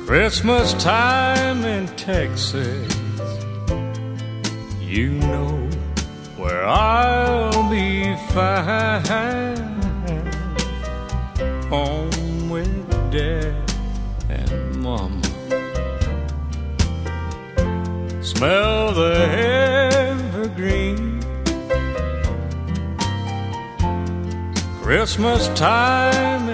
Christmas time in Texas, you know where I'll be fine. Home with Dad and Mama. Smell the evergreen. Christmas time